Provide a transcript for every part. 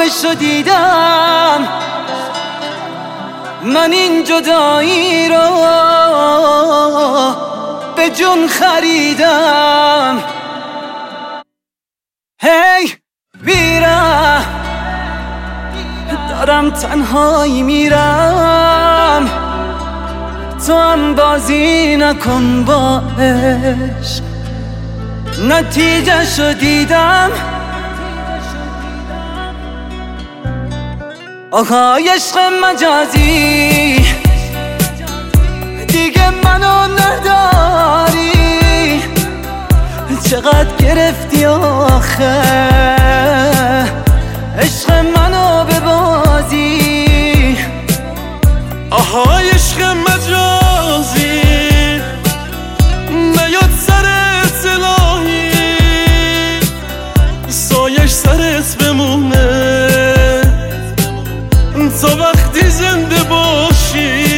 عشقشو دیدم، من این جدایی رو به جون خریدم. هی بیرم، دارم تنهایی میرم، تو هم بازی نکن با عشق. نتیجه شو دیدم، آهای عشق مجازی، دیگه منو نداری. چقدر گرفتی آخه عشق منو به بازی. آهای عشق مجازی، نیاد سرت الهی، سایش سرت بمونه تا وقتی زنده باشی.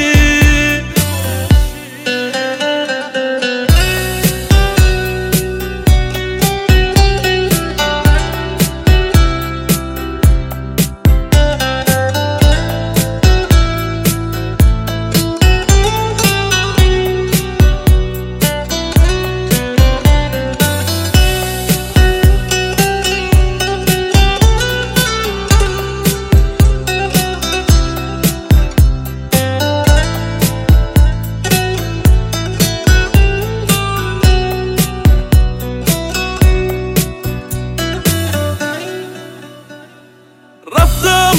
رفتم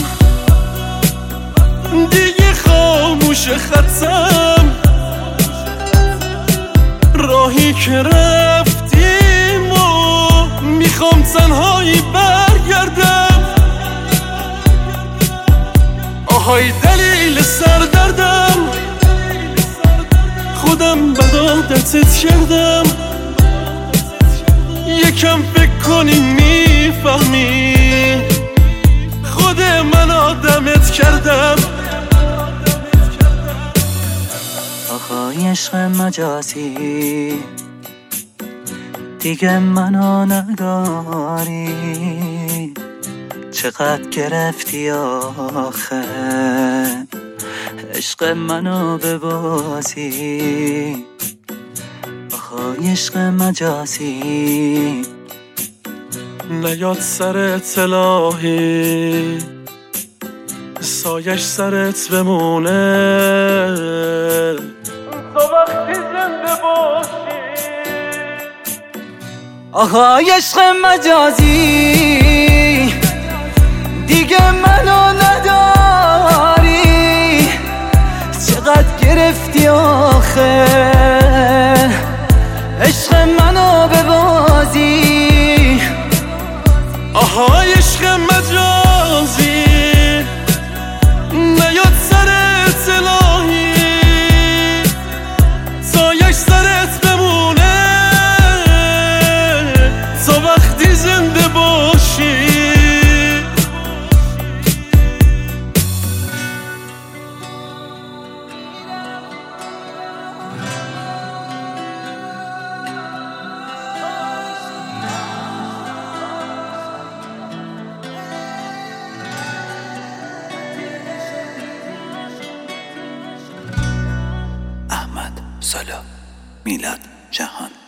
دیگه خاموش خطم، راهی که رفتیم و میخوام تنهایی برگردم. آهای دلیل سردردم، خودم بد عادتت کردم. یکم فکر کنی میفهمی خود من آدمت کردم. آهای عشق مجازی، دیگه منو نداری. چقدر گرفتی آخه عشق منو به بازی. آهای عشق مجازی، نیاد سرت الهی، سایش سرت بمونه تا وقتی زنده باشی. آهای عشق مجازی، دیگه منو نداری. چقدر گرفتی آخه عشق منو به بازی. آهای عشق مجازی، نیاد سرت الهی، سایش سرت بمونه تا وقتی زنده باشی. احمد سالا، میلاد جهان.